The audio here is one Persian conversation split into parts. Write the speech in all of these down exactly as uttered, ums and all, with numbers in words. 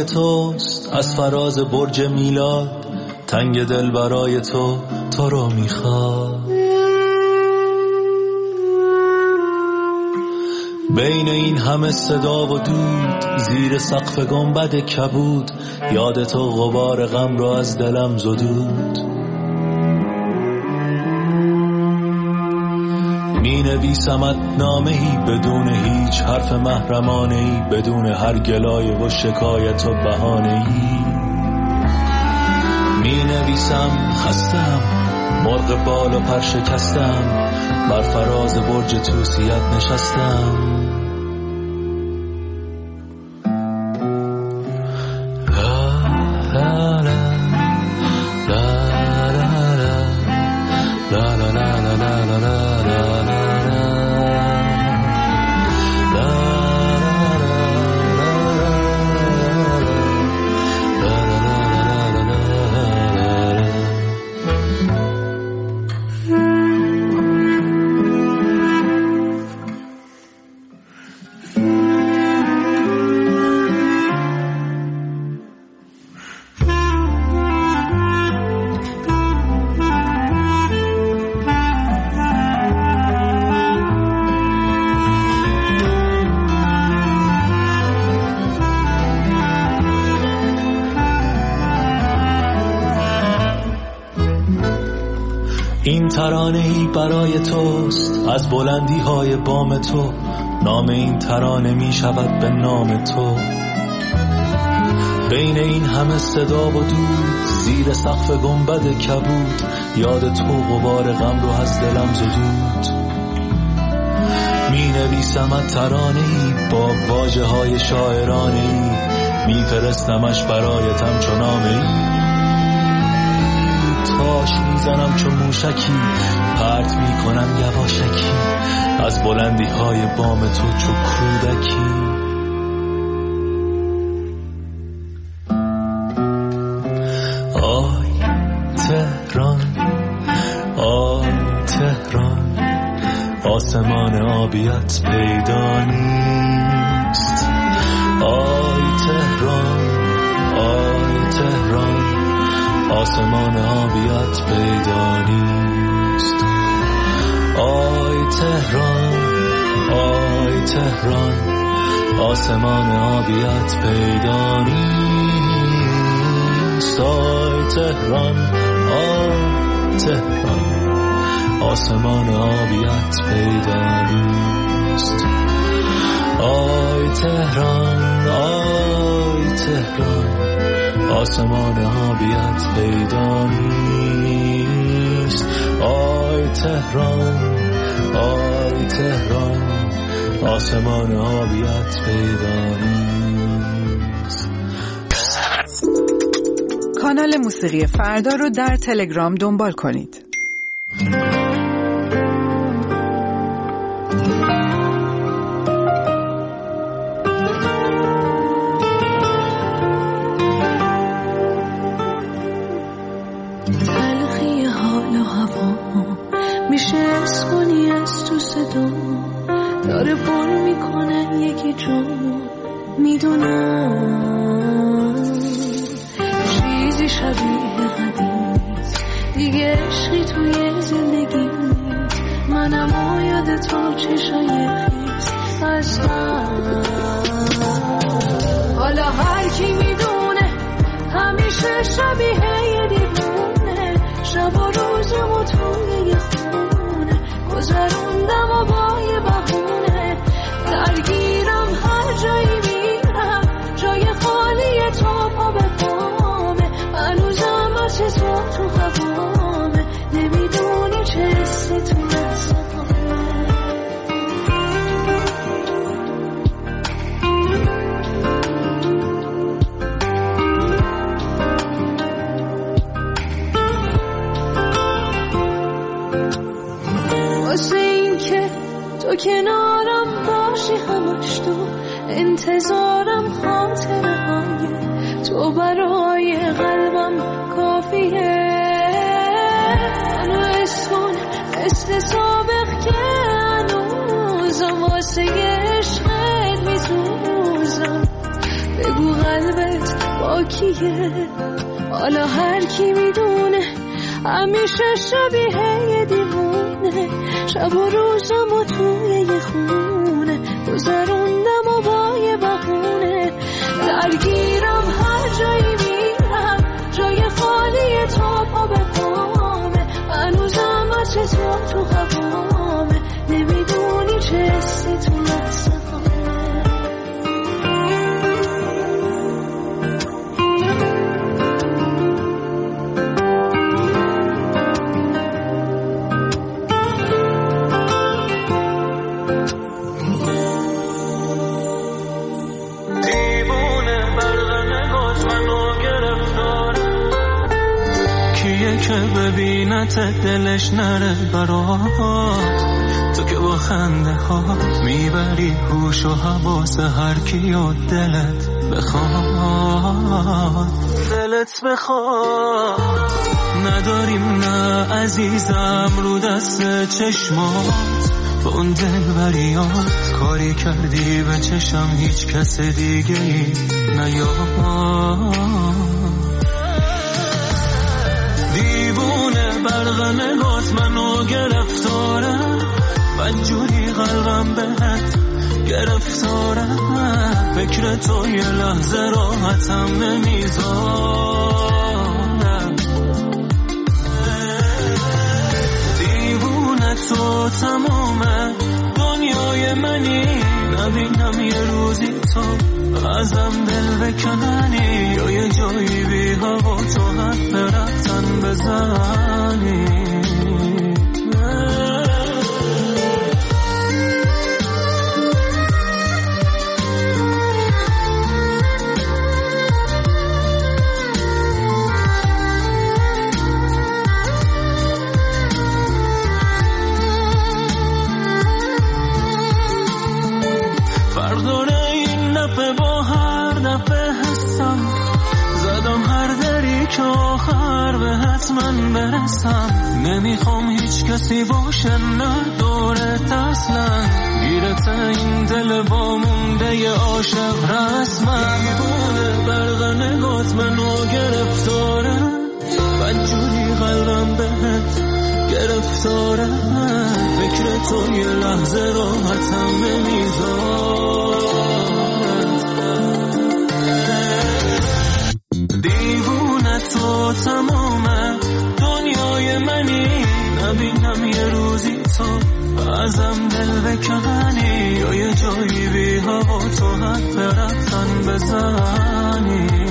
برای توست، از فراز برج میلاد تنگ دل برای تو تو رو میخواد. بین این همه صدا و دود، زیر سقف گنبد کبود، یاد تو غبار غم رو از دلم زدود. می نویسمت نامه‌ای بدون هیچ حرف محرمانه‌ای، بدون هر گلایه و شکایت و بهانه‌ای. می نویسم خستم، مرغ بال و پر شکستم، بر فراز برج توسیت نشستم. این ترانه‌ای برای توست، از بلندی های بام تو، نام این ترانه می شود به نام تو. بین این همه صدا و دود، زیر سقف گنبد کبود، یاد تو غبار غم رو از دلم زدود. می نویسمت ترانه‌ای با واژه های شاعرانه‌ای، می فرستمش برایتم چو نامه‌ای. تاش میزنم چون موشکی، پرت میکنم یواشکی، از بلندی های بام تو چو کودکی. آی تهران، آی تهران، آسمان آبیت پیدا نیست. آی تهران، آی تهران، آسمان آبیت پیدا نیست. آی تهران، آی تهران، آسمان آبیت پیدا نیست. آی تهران، آی تهران، آسمان آبیت پیدا نیست. آی تهران، آی تهران، آسمان آبیت پیدا نیست. آی تهران، آی تهران، آسمان آبیت پیدا نیست. کانال موسیقی فردا رو در تلگرام دنبال کنید. داره پر میکنن یکی جامو، میدونم چیزی شبیه قدیم نیست دیگه، عشقی توی زندگی نیست. منم و یاد تو چشای خیز از من. حالا هر کی میدونه همیشه شبیه یه دیوونه، شب و روزمو توی یه خونه گذروندم و با یه بهونه. درگیرم هر جایی میرم، جای خالی تو پا به پامه، هنوزم چه تو تو هوامه، نمیدونی چه حسی تو نزامه. واسه این که تو کنارم باشی همش، تو انتظارم خاطره های تو برای قلبم کافیه. منو اسکن مثل سابق که هنوزم واسه عشقت میسوزم. بگو بگو قلبت با کیه. حالا هر کی میدونه همیشه شبیه یه دیوونه. شب و روزمو توی یه خونه گذروندم و با یه بهونه. درگیرم هر جایی میرم، جای خالی تو پا به پامه. هنوزم از تو تو هوامه، نمیدونی چه حسی تو لحظه ببینت دلش نره برات. تو که با خنده هات میبری هوش و حواس هر کی و دلت بخواد. دلت بخواد نداریم نه عزیزم رو دست چشمات. با اون دل بریات کاری کردی به چشم هیچ کس دیگه ای نیاد. دیوونه برق نگات منو گرفتاره، بدجوری قلبم بهت گرفتاره. فکر تو یه لحظه راحتم نمیذاره. دیوونه تو تمومه دنیای منی، نبینم یه روزی تو ازم دل بکننی. یا یه جایی بی هوا تو حد رفتن بزنی. من برسم نمیخوام هیچ کسی باشه نه دورت اصلا. گیرت این دل با مونده ی عاشق رسمم. دیوونه برق نگات منو گرفتاره، بدجوری قلبم بهت گرفتاره. فکر تو یه لحظه راحتم نمیذاره. دیوونه تو تمومه دنیای منی، نبینم یه روزی تو ازم دل بکنی. یا یه جایی بی هوا تو حد رفتن بزنی.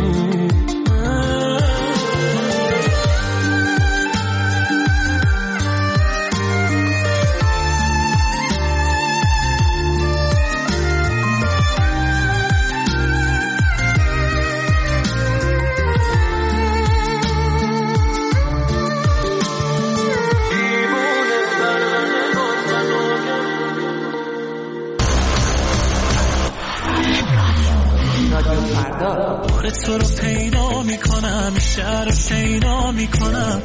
تو رو پیدا میکنم، شهر رو شیدا میکنم.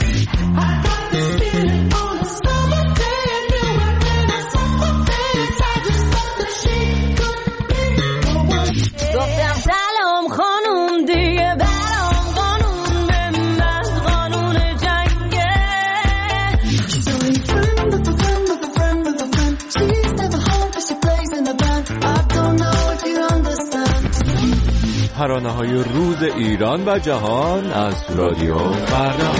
گفتم سلام خانوم دیگه برام قانون به من قانون جنگه. ترانه‌های روز ایران و جهان از رادیو فردا.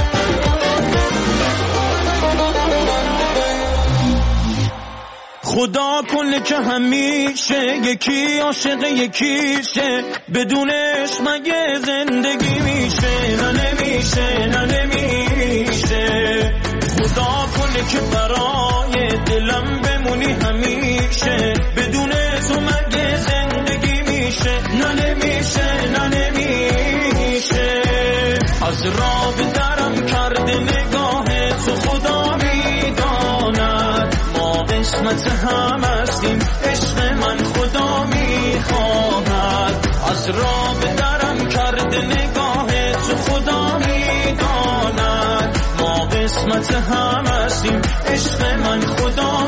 خدا کنه که همیشه یکی عاشق یکیشه، بدونش مگه زندگی میشه؟ نه نمیشه، نه نمیشه. خدا کنه که برای دلم بمونی همیشه، بدون تو مگه زندگی میشه؟ نه نمیشه، نه نمیشه. از راه به درم کرده نگاه تو خدا میداند، ما قسمت هم هستیم عشق من خدا میخواهد. از راه به درم کرده نگاه تو خدا میداند، ما قسمت هم هستیم عشق من خدا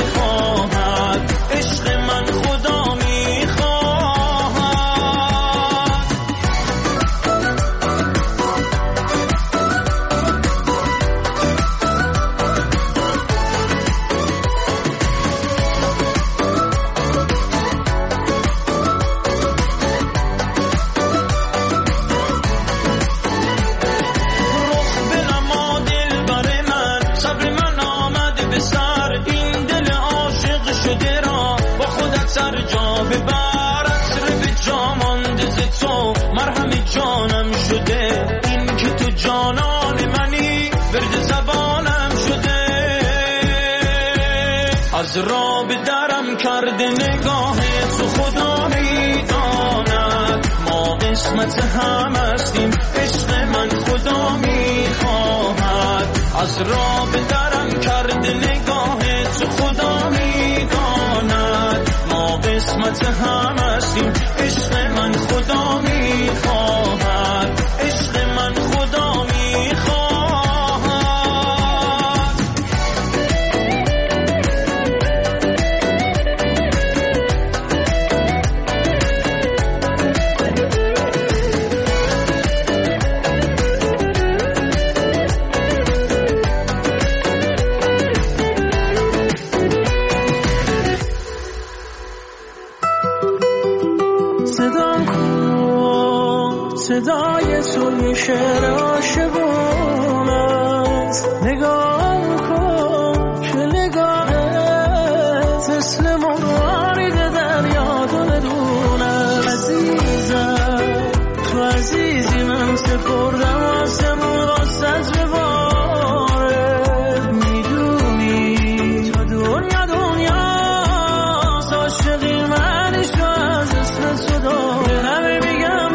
میخواهد. عشق من خدا میخواهد. از راه به درم کرده نگاه تو خدا میداند ما قسمت هم هستیم عشق من خدا میخواهد از راه به درم کرده نگاه تو خدا میداند ما قسمت هم هستیم عشق من خدا میخواهد عشق من خدا میخواهد صدای تو یه شعر عاشقون است نگاه کن که نگاهت مثل مرارید دریا دونه عزیزم تو عزیزی من سپردم آسمون واسط به باره میدونی تا دنیا دنیاست عاشقی منشو از اسم تو داره همه میگم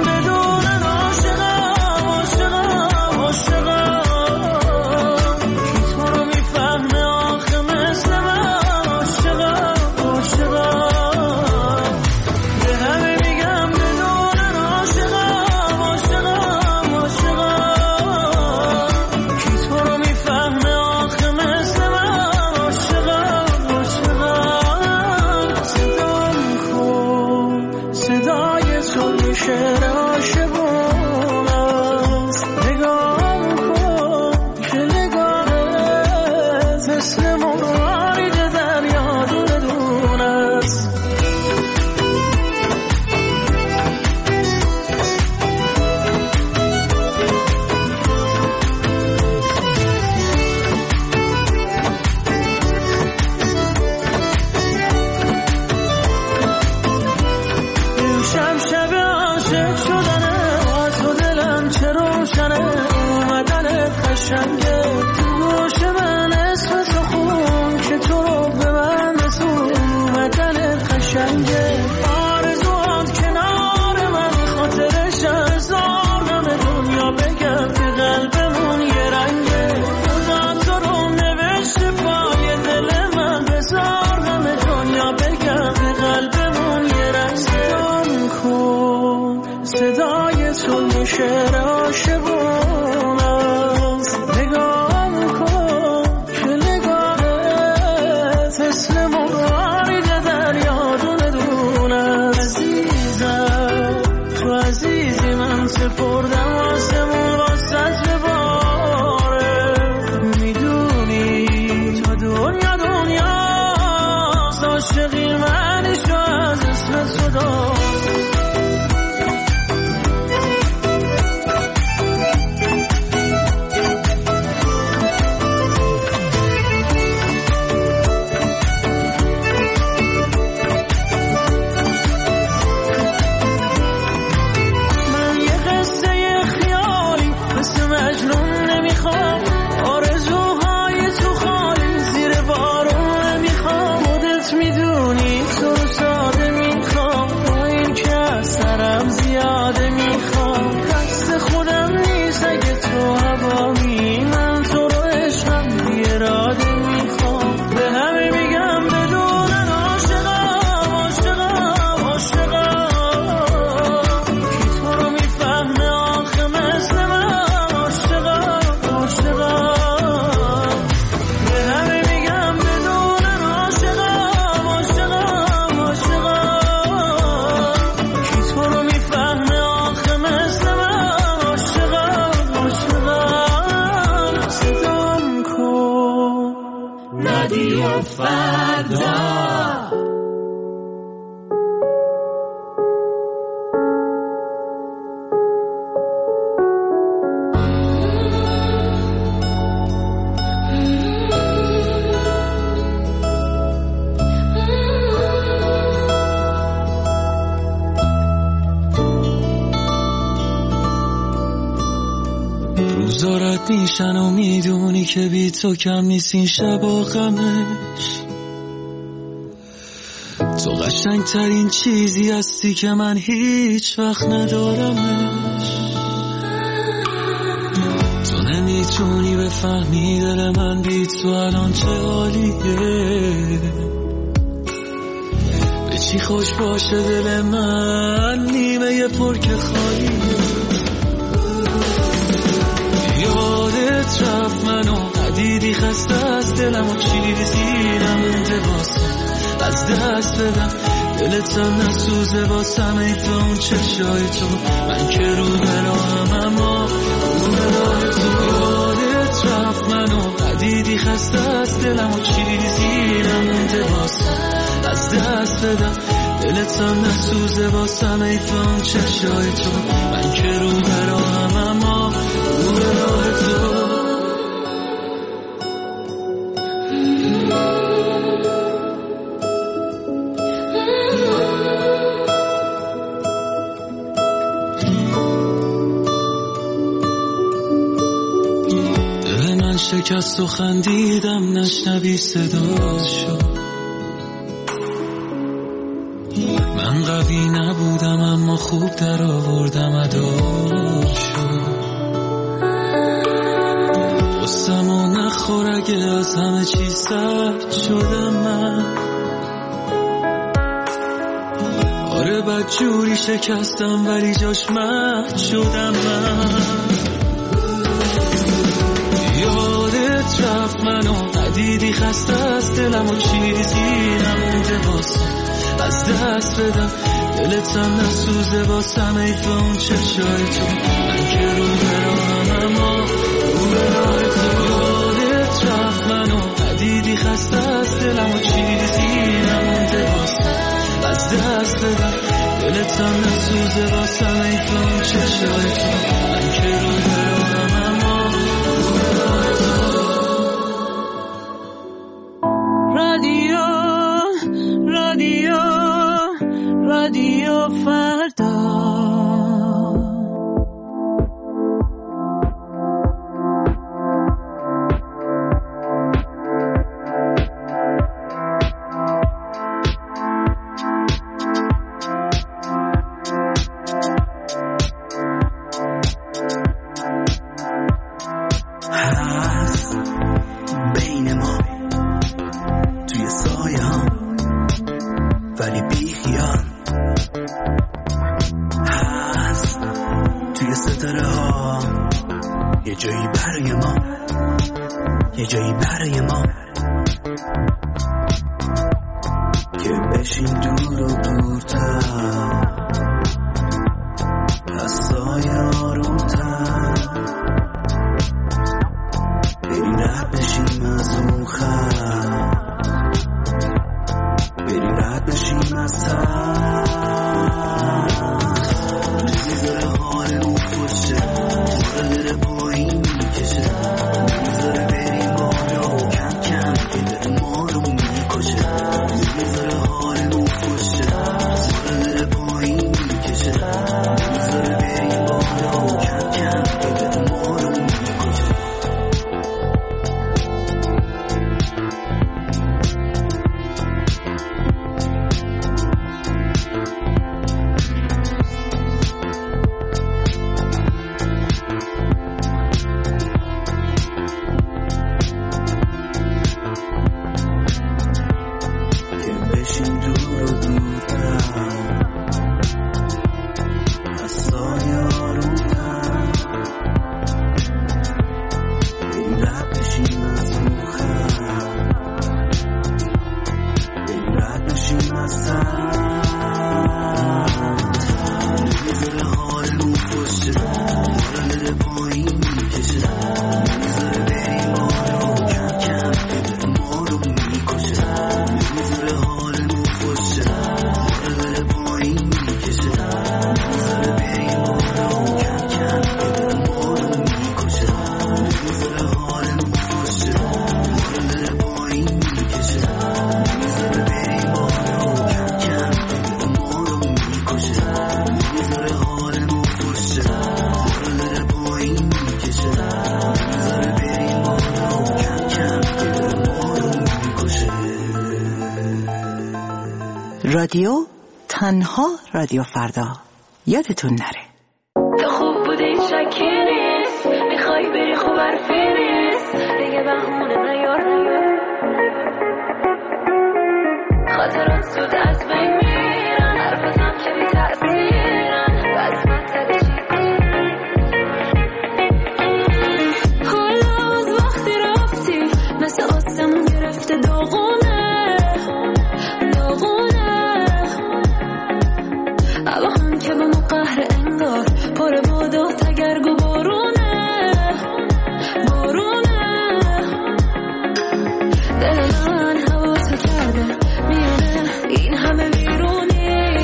روزارت میشن و میدونی که بی تو کم نیست این شب و غمش تو قشنگ ترین چیزی هستی که من هیچ وقت ندارمش. تو نمیتونی بفهمی دل من بی تو الان چه حالیه. به چی خوش باشه دل من نیمه پر که خالیه. یادت رفت منو ندیدی خسته از دلم و چیزی نمونده واسه از دست بدم. دلتم نسوزه واسم ای تو اون چشای تو. من که رو براهم اما رو براه تو. یادت رفت منو ندیدی خسته از دلم و چیزی نمونده واسه از دست بدم. دلتم نسوزه واسم ای تو اون چشای تو. من که رو براهم اما رو براه تو. شکست و خندیدم نشنوی صداشو. من قوی نبودم اما خوب در آوردم اداشو. قصه‌مو نخور اگه از همه چیز سرد شدم من. آره بد جوری شکستم ولی جاش مهد شدم من. یادت رفت منو ندیدی خسته از دلم و چیزی نمونده واسه از دست بدم. دلتم نسوزه واسم ای تو اون چشای تو. من که رو براهم اما رو براه تو. یادت رفت منو ندیدی خسته از دلم و چیزی نمونده واسه از دست بدم. دلتم نسوزه واسم ای تو اون چشای تو. من که رو براهم اما رو براه تو. رادیو رادیو رادیو فردا. رادیو تنها رادیو فردا. یادتون نره. تو خوب بودی شکی نیست، میخوای بری خوب حرفی نیست، دیگه بهونه نیار نیار، خاطرات زود از بین میرن، حرفتم که بی تأثیرن، بس مطلب چی حالا از وقتی رفتی مثل آسمون گرفته داغونه داغونه، هوا هم که به ما قهر انگار پر بادو تگرگ و بارونه بارونه، دل من هوا تو کرده میونه این همه بیرونی،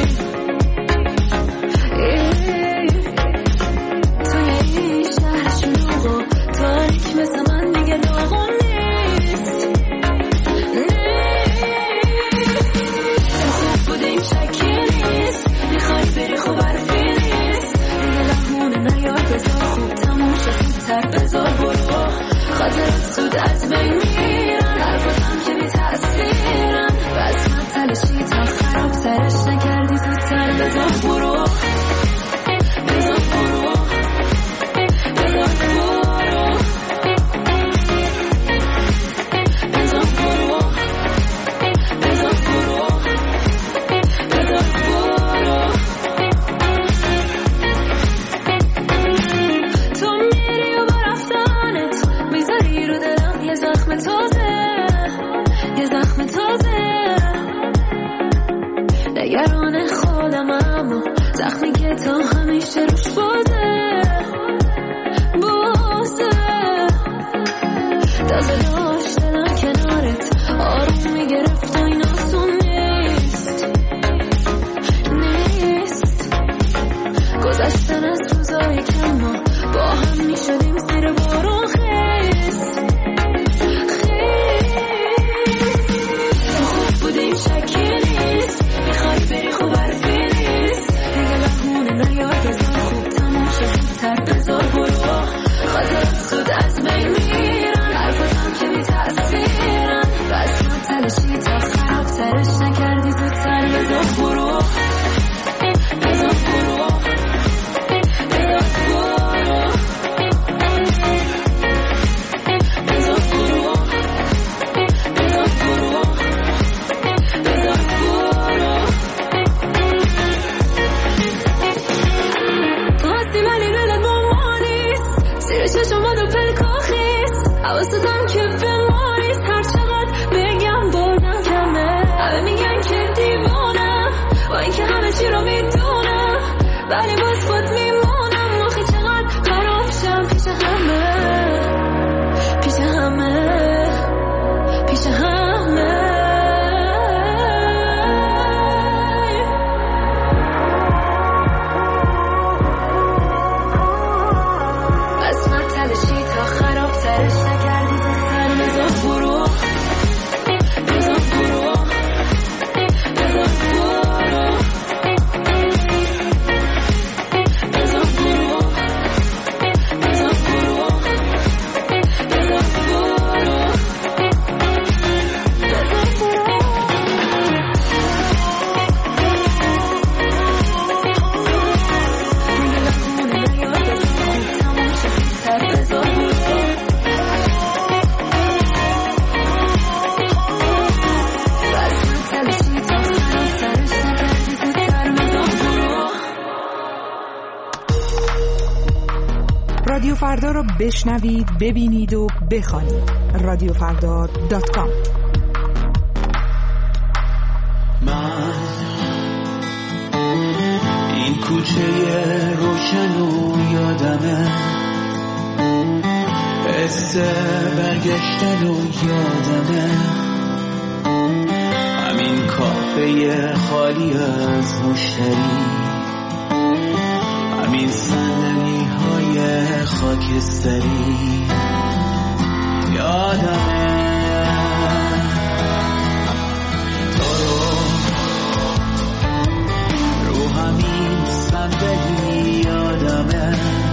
توی این شهر شلوغ و تاریک مثل من دیگه داغون نیست، تو خوب بودیم شکی نیست، میخوای بری خوب حرفی نیست، دیگه لحمونه نیار بذار خوب تموم شد زودتر بذار برو، خاطرات زود از بین میرن، حرفتم که بی تأثیرن، بس مطلشی تا خراب ترش نکردی زودتر بذار برو بذار برو بذار برو بذار برو بذار برو بذار برو، تو میری و با رفتنت میذاری رو دلم یه زخم تازه یه زخم تازه، نگران خودم اما زخمی که تا همیشه روش بازه بازه، تازه داشت دلم کنارت آروم میگرفت و این آسون نیست نیست، گذشتن از روزایی که ما با هم میشدیم زیر بارون خیست خیست، تو خوب بودیم شکی نیست، میخوای بری خوب حرفی نیست، دیگه لحمونه نیار بذار خوب تموم شد زودتر بذار برو، خاطرات زود از بین میرن، حرفتم که بی تأثیرن، بس مطلشی تا خراب ترش نکردی زودتر بذار برو بذار برو بذار برو بذار برو بذار برو بذار برو، خواستی ولی دلت با ما نیست، زیر چشمات و پلکا خیست، حواستم که به ما نیست، هر چقدر بگم بازم کمه، همه میگن که دیوانم با اینکه همه چی رو میدونم، ولی باز خود میمونم، آخه چقدر خراب شم پیش همه پیش همه پیش همه، بس مطلشی تا خراب ترش نکردی زودتر بذار برو بذار برو بذار برو بذار برو بذار برو بذار برو رادیو فردا رو بشنوید، ببینید و بخوانید. رادیو فردا دات کام. من این کوچه روشن و یادمه، حس برگشتن و یادمه، همین کافه خالی از مشتری، همین صندلی های خاکستری، یادمه تو رو رو همین صندلی، یادمه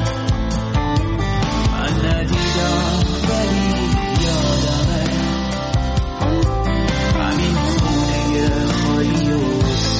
من ندیدم ولی یادمه همین خونه خالی و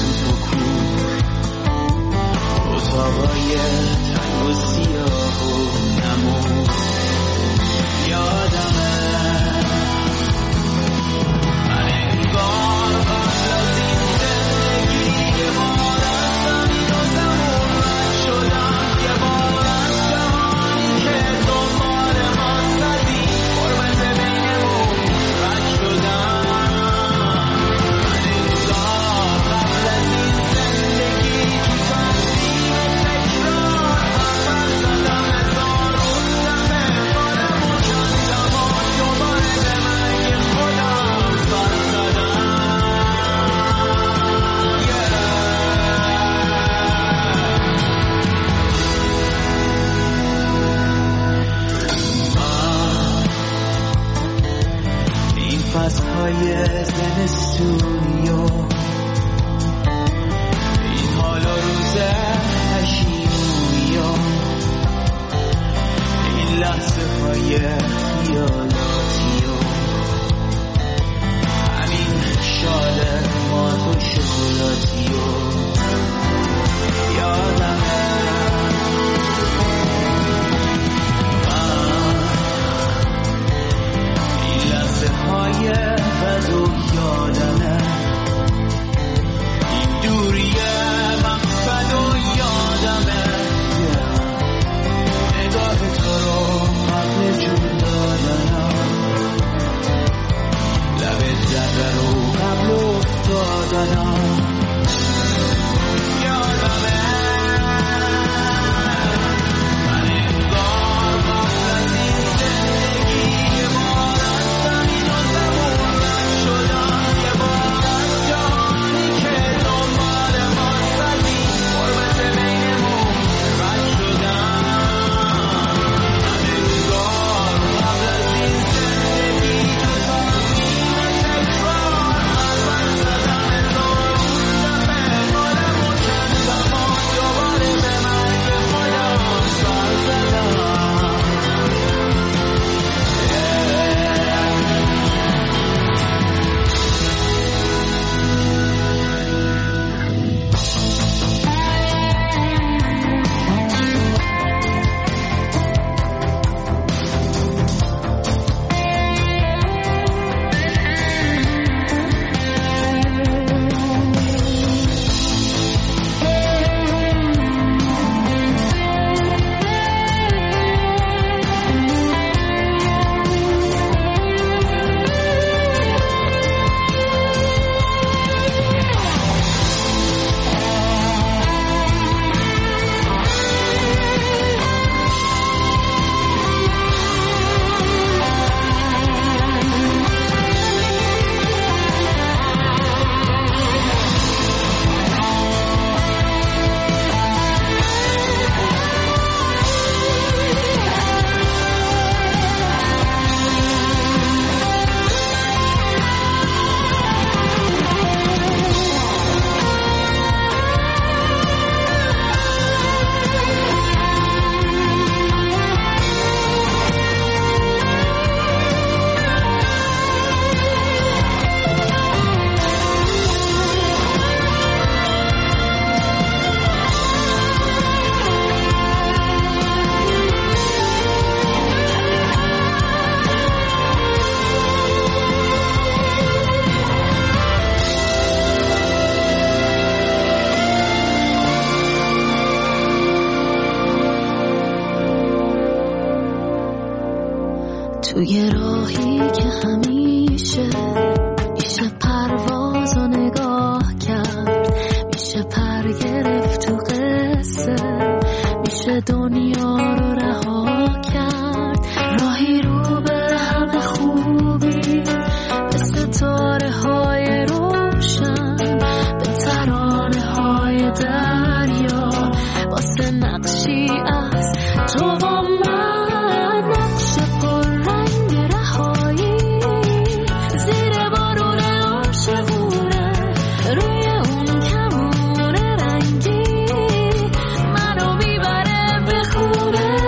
زمستونی و این حالا روز پشیمونی و این لحظه های خیالاتی و همین شال مات و شکلاتی و یادمه های بد و یادمه این دوریه مقصد و یادمه نگاه تو رو قبل جون دادنم لب دره رو قبل افتادنم یادمه توی راهی که همیشه میشه پرواز و نگاه کرد، میشه پر گرفت تو قصه، میشه دنیا رو رها کرد. راهی رو به همه خوبی به ستاره های روشن، به ترانه های دریا، واسه نقشی از تو با من. روی اون کمون رنگی منو میبره به خونه.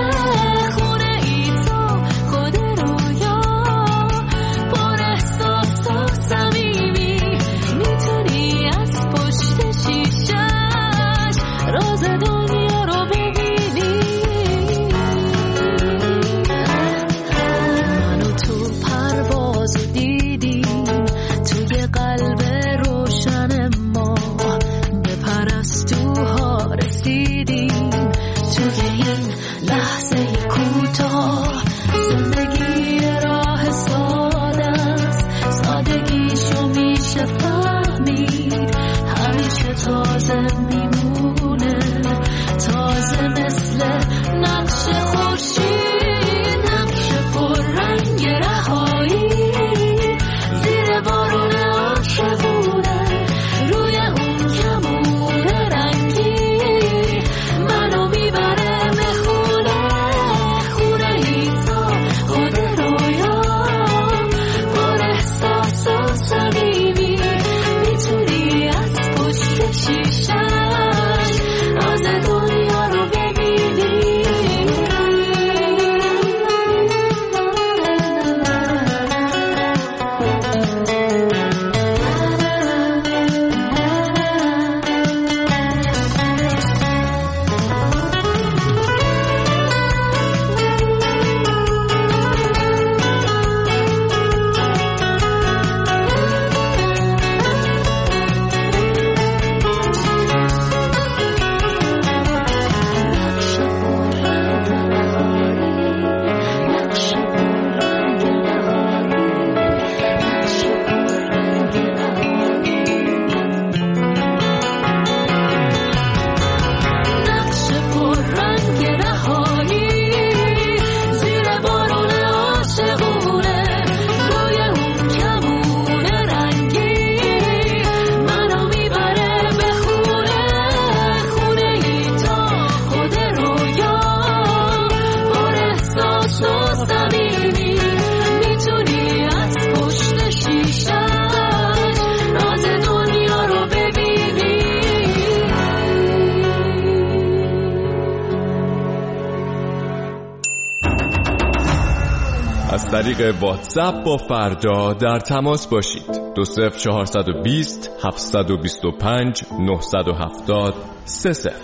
طریق واتساپ با فردا در تماس باشید. دو صفر چهارصد و بیست هفتصد و بیست و پنج نهصد و هفتاد سه صفر.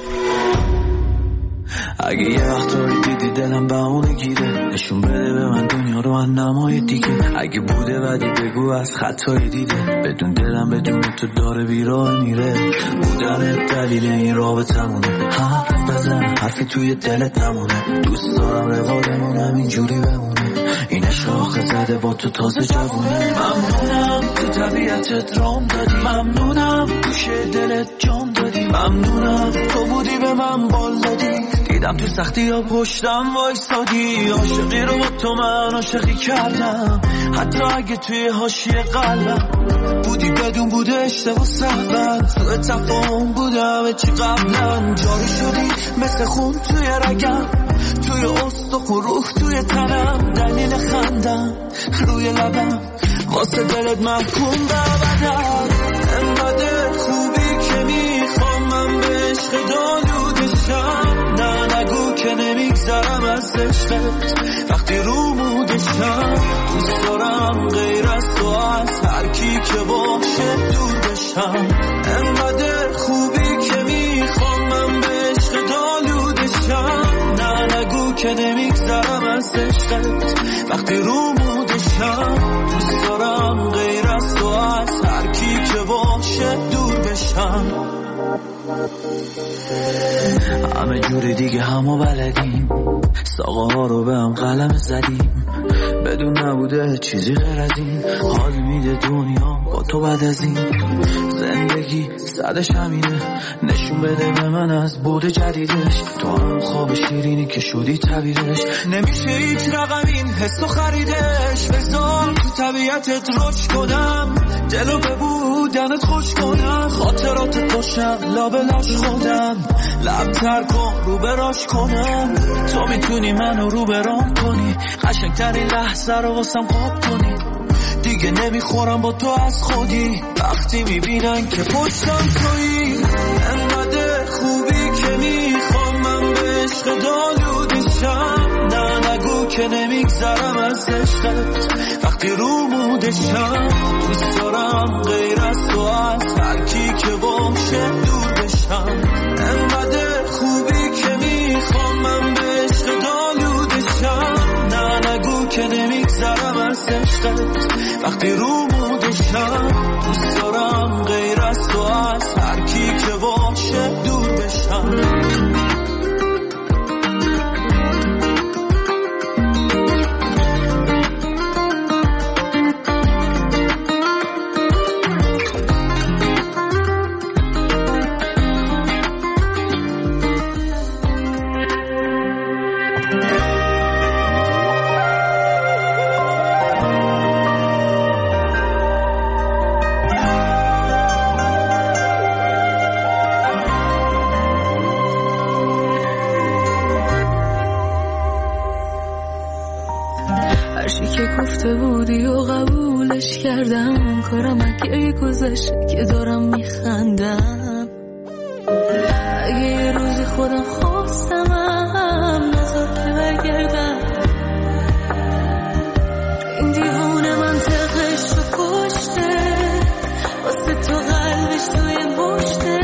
اگه یه وقتایی دیدی دلم بهونه گیره، نشون بده به من دنیا رو از نمای دیگه. اگه بوده بدی بگو از خطای دیده، بدون دلم بدون تو داره بیراه میره. بودن دلیل این رابطمونه، حرف بزن حرفی توی دلت نمونه. دوست دارم روادمون همینجوری بمونه، این شاخه زده با تو تازه جوونه. ممنونم تو طبیعتت رام دادی، ممنونم گوشه دلت جام دادی، ممنونم تو بودی به من بال دادی. دیدم تو سختی یا پشتم وایسادی، عاشقی رو با تو من عاشقی کردم. حتی اگه توی حاشیه قلبم بودی بدون بوده اشتباه سهوت، سوء تفاهم بودم چی قبلا. جاری شدی مثل خون توی رگم، توی استخون روح توی تنم. دلیل خندم روی لبم واسه دلت محکوم به ابد. انقدر خوبی که میخوام من به عشق دالودشم. نه نگو که نمیگذرم از عشقت وقتی رو مودشم. دوست دارم غیر از تو از هر کی که باشه دور بشم. انقدر خوبی که میخوام من به عشق دالودشم. نه نگو که نمیگذرم از عشقت وقتی رو مودشم. دوست دارم غیر از تو از هر کی که باشه دور بشم. همه جوری دیگه همو بلدیم، ساقه ها رو به هم قلم زدیم. بدون نبوده چیزی غیر از این، حال میده دنیا با تو بعد از این. زندگی صدش همینه، نشون بده به من از بود جدیدش. تو هم خواب شیرینی که شدی طبیعش، نمیشه هیچ رقم این حسو خریدش. بذار تو طبیعتت رشد کنم، دلو به بودنت خوش کنم. خاطراتت باشم لابلاش خودم، لب تر کن رو براش کنم. تو میتونی منو رو برام کنی، قشنگترین لحظه رو واسم خواب کنی. دیگه نمیخورم با تو از خودی، وقتی میبینن که پشتم تویی. انقدر خوبی که میخوام من به عشق دالودشم. نه نگو که نمیگذرم از عشقت وقتی رو مودشم. دوست دارم غیر از تو از هر کی که باشه دور بشم. انقدر خوبی که میخوام من به عشق دالودشم. نه نگو که نمیگذرم از عشقت وقتی رو مودشم. دوست دارم غیر از تو از هر کی که باشه دور بشم. کردم کارم اگه گذشت که دارم میخندم. اگه یه روزی خودم خواستمم نذار که برگردم. این دیوونه منطقش رو کشته، واسه تو قلبش توی مشته.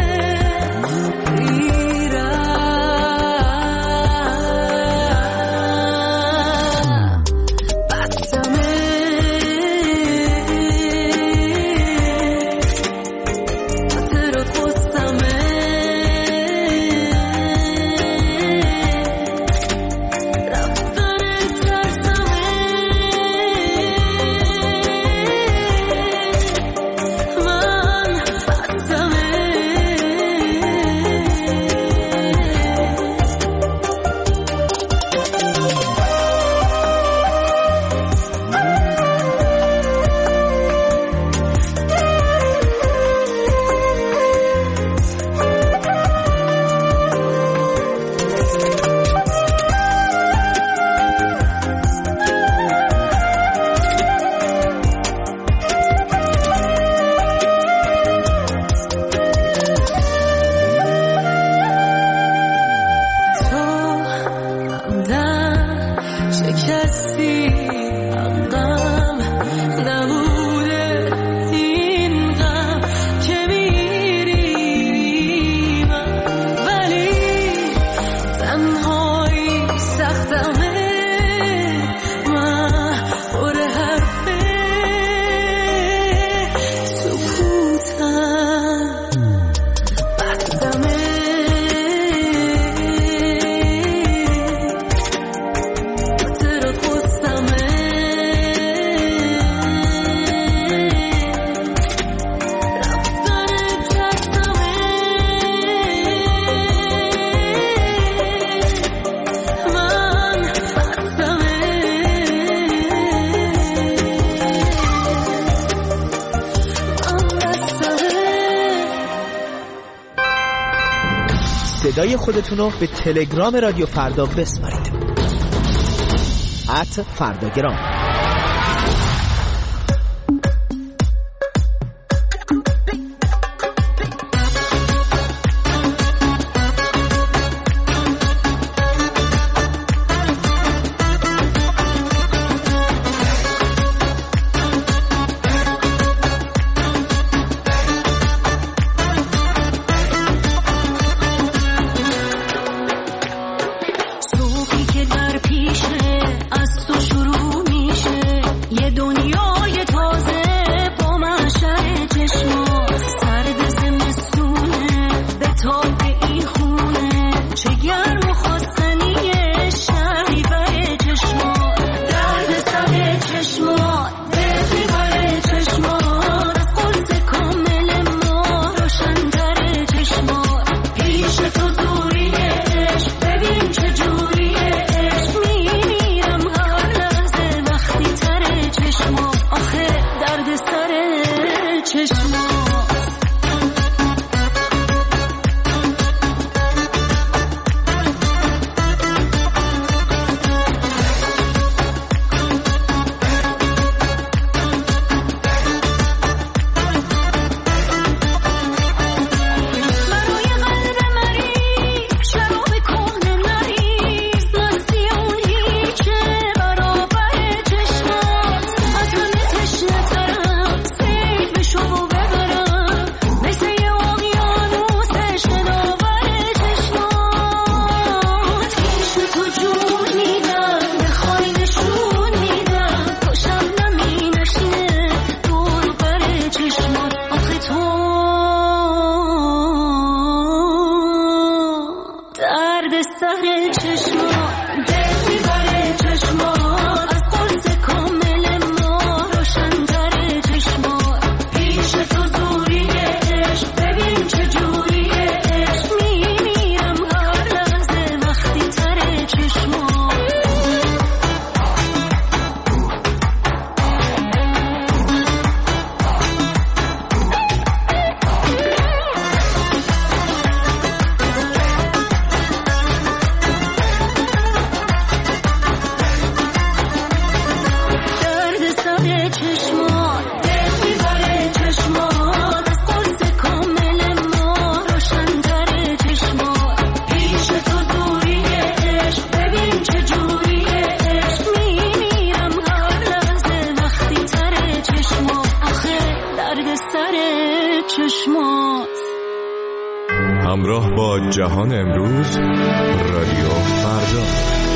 صدای خودتون رو به تلگرام رادیو فردا بسپارید. ات فرداگرام. همراه با جهان امروز، رادیو فردا.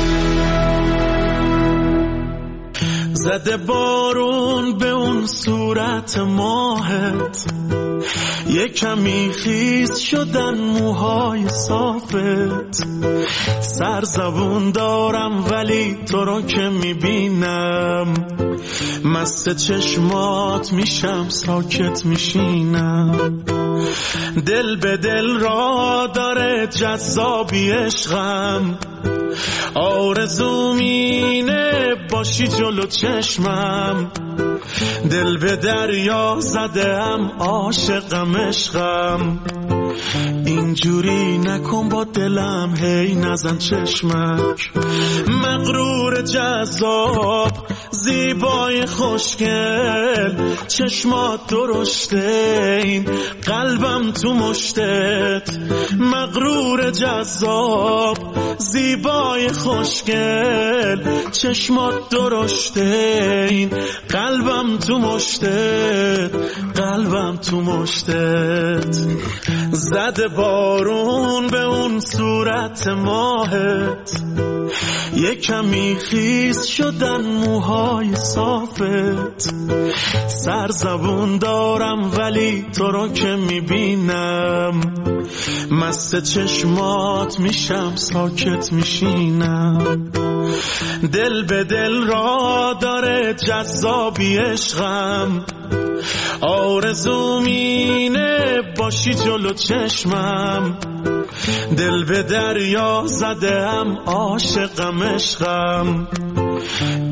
زده بارون به اون صورت ماهت، یه کمی خیس شدن موهای صافت. سرزبون دارم ولی تو رو که میبینم، مست چشمات میشم ساکت میشینم. دل به دل را داره جذابی عشقم، آرزوم اینه باشی جلو چشمم. دل به دریا زدم عاشقم عشقم، اینجوری نکن با دلم هی نزن چشمک. مغرور جذاب زیبای خوشگل، چشمات درشته این قلبم تو مشتت. مغرور جذاب زیبای خوشگل، چشمات درشته این قلبم تو مشتت. قلبم تو مشتت. زده بارون به اون صورت ماهت، یه کمی خیس شدن موهای صافت. سرزبون دارم ولی تو رو که میبینم، مست چشمات میشم ساکت میشینم. دل به دل را داره جذابی عشقم، آرزوم اینه باشی جلو چشمم. دل به دریا زدم عاشقم عشقم،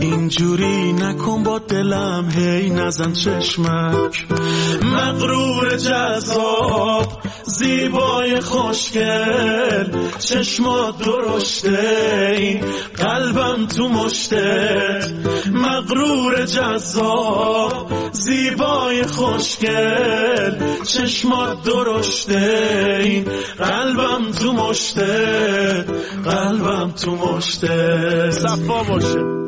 اینجوری نکن با دلم، هی نزن چشمک. مغرور جذاب زیبای خوشگل، چشمات درشته این قلبم تو مشتت. مغرور جذاب زیبای خوشگل، چشمات درشته این قلبم تو مشتت. قلبم تو مشتت. صفا باشه.